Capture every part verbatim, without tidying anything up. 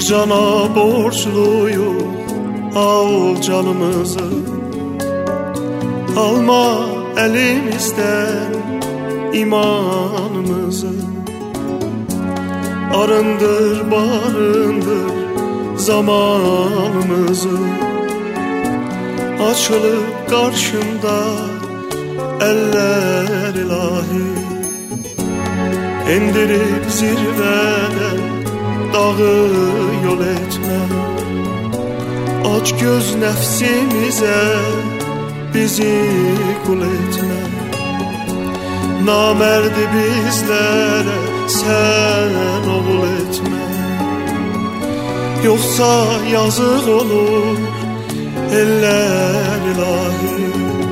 cana borçluyuz, al canımızı. Alma elimizden imanımızı. Arındır, barındır zamanımızı. Açılıp karşımda eller ilahi, İndirip zirveden dağı yol etme. Aç göz nefsimize, bizi kul etme. Namerdi bizlere sen oğul etme. Yoksa yazık olur eller ilahi.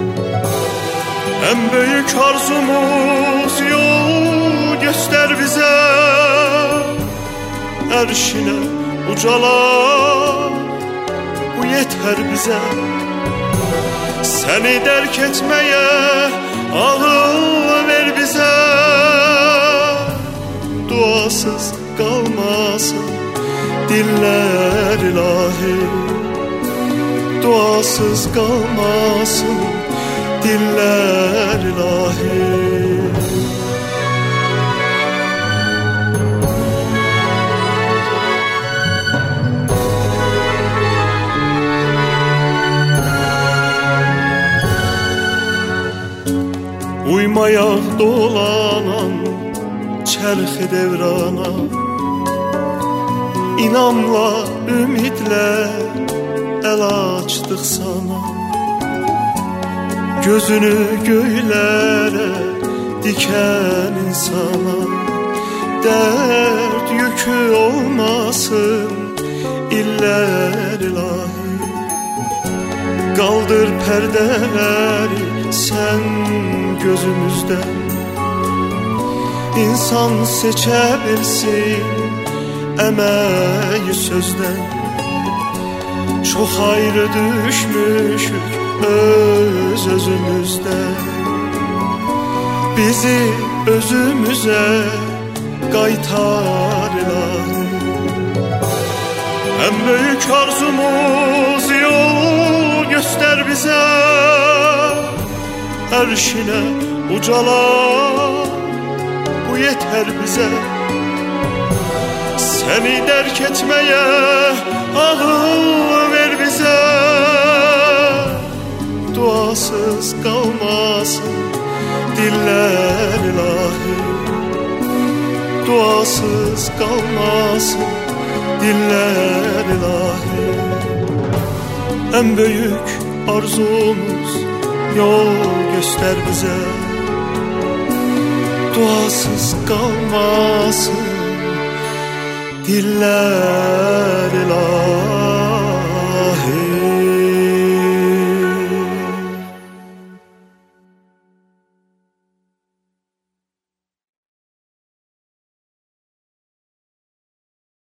En büyük arzumuz yol göster bize. Erşine ucalar, bu yeter bize. Seni derk etmeye akıl ver bize. Duasız kalmasın diller ilahi. Duasız kalmasın diller ilahi. Uymayak dolanan çerhi devrana. İnamla, ümitle el açtık sana. Gözünü göylere diken insana. Dert yükü olmasın iller ilahi. Kaldır perdeleri sen gözümüzden. İnsan seçebilsin emeği sözden. Çok ayrı düşmüşük öz özümüzden. Bizi özümüze kaytar ilahi. En büyük arzumuz yol göster bize. Erşine ucalar, bu yeter bize. Seni derk etmeye akıl ver bize. Duasız kalmasın diller ilahi. Duasız kalmasın diller ilahi. En büyük arzumuz yol göster bize. Duasız kalmasın diller